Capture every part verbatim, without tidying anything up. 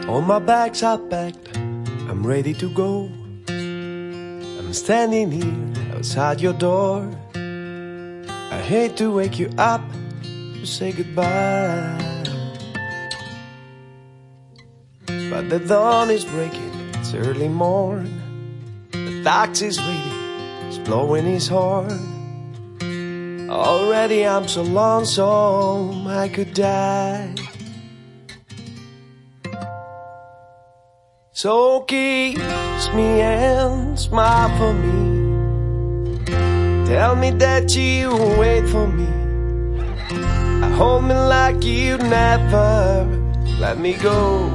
All my bags are packed, I'm ready to go. I'm standing here outside your door. I hate to wake you up to say goodbye, but the dawn is breaking, it's early morn. The taxi's waiting, he's blowing his horn. Already I'm so lonesome I could die. So kiss me and smile for me. Tell me that you wait for me. Hold me like you never let me go.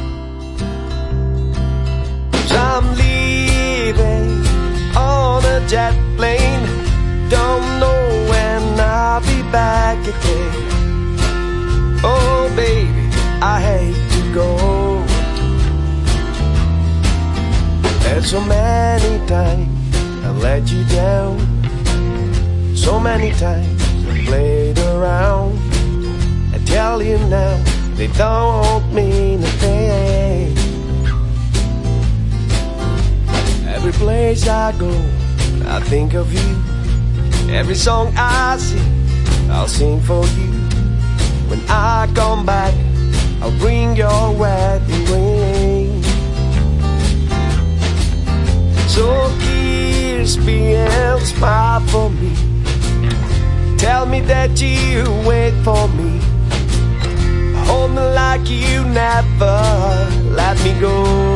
'Cause I'm leaving on a jet plane. Don't know when I'll be back again. Oh baby, I hate to go. There's so many times I let you down. So many times I played around. I tell you now, they don't mean a thing. Every place I go, I think of you. Every song I sing, I'll sing for you. When I come back, I'll bring your wedding ring. So kiss me and smile for me. Tell me that you wait for me. Hold me like you never let me go.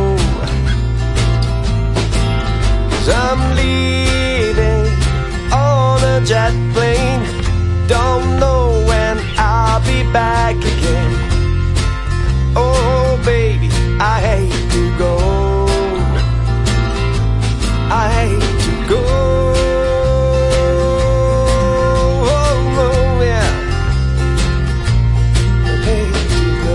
'Cause I'm leaving on a jet plane. Don't know when I'll be back again. Oh baby, I hate to go. I hate to go. Oh, oh yeah. I hate to go.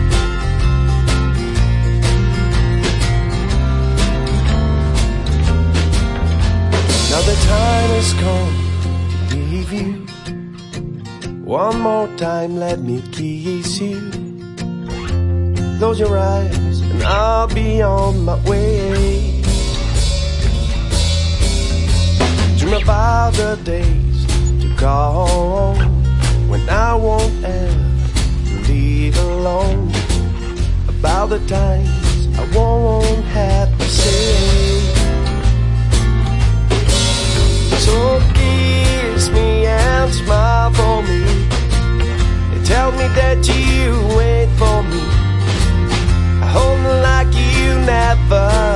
Now the time has come to leave you. One more time, let me kiss you. Close your eyes and I'll be on my way. Dream about the days to come when I won't ever leave alone. About the times I won't have to say. So kiss me and smile for me. Tell me that you wait for me. Hold me like you never